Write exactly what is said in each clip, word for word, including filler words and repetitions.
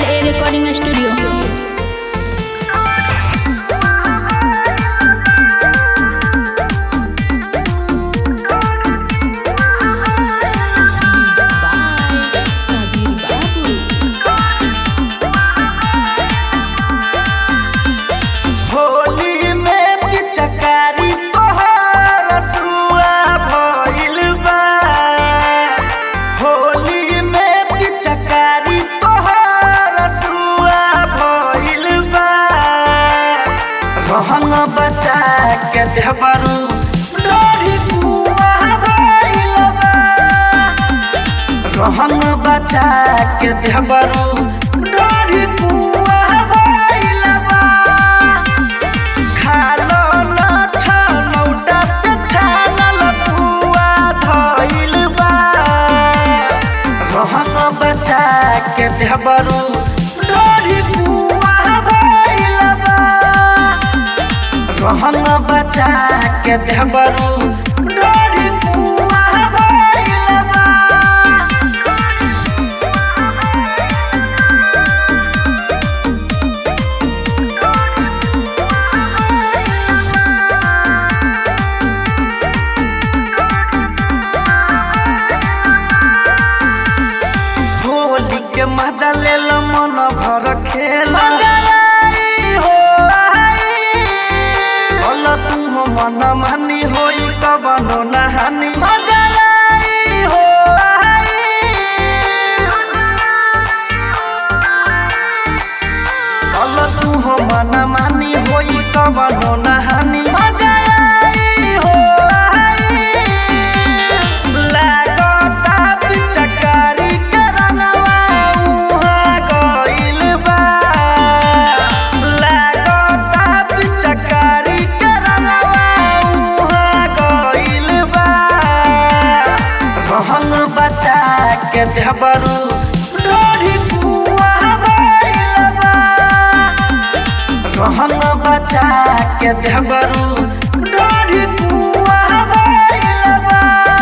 L A recording studio. रहन बचा के देहबरू डोरी कुआ भइल बा। रहन बचा के देहबरू डोरी कुआ भइल बा। खालो न छलौटा से छानल कुआ धइल बा। रहन बचा के देहबरू डोरी कुआ भइल बा। रहन बचा के देहबरू डोरी कुआ भइल बा। होली के मजा ले लो मन भर खेल मन मानी होई कवनो नहानी मजा लाई हो कल तू हो मन मानी होई कवनो नहानी मजा लाई हो। लागता पिचकारी के रंगवा उहाँ गइल बा। लागता पिचकारी रहन बचा के देहबरू डोरी कुआ भइल बा। रहन बचा के देहबरू डोरी कुआ भइल बा।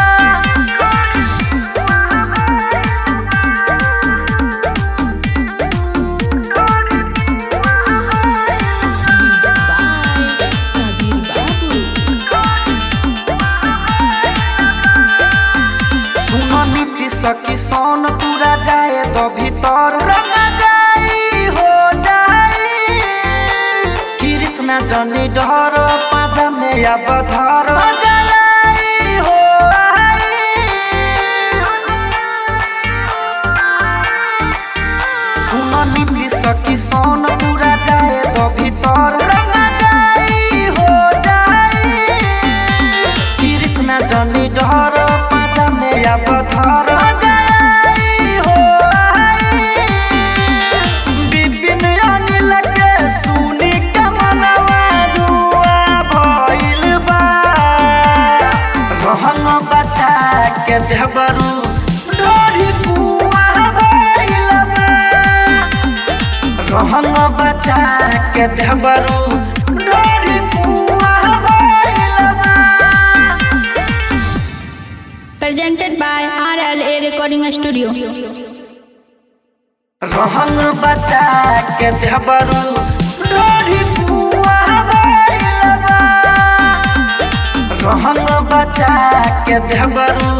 सखी सोन पूरा जाए तो भीतर रंगा जाई हो जाई। कृष्णा जनी डर पाजा में अब धर जलाई हो सुन नीति सखी सोन पूरा जाए तो भीतर रंगा जाई हो जाई। कृष्णा जनी डर पाजा में अब धर के देहबरू डोरी कुआ भइल बा। रहन बचा के देहबरू डोरी कुआ भइल बा। Presented by R L A recording studio. रहन बचा के देहबरू डोरी कुआ भइल बा। रहन बचा के देहबरू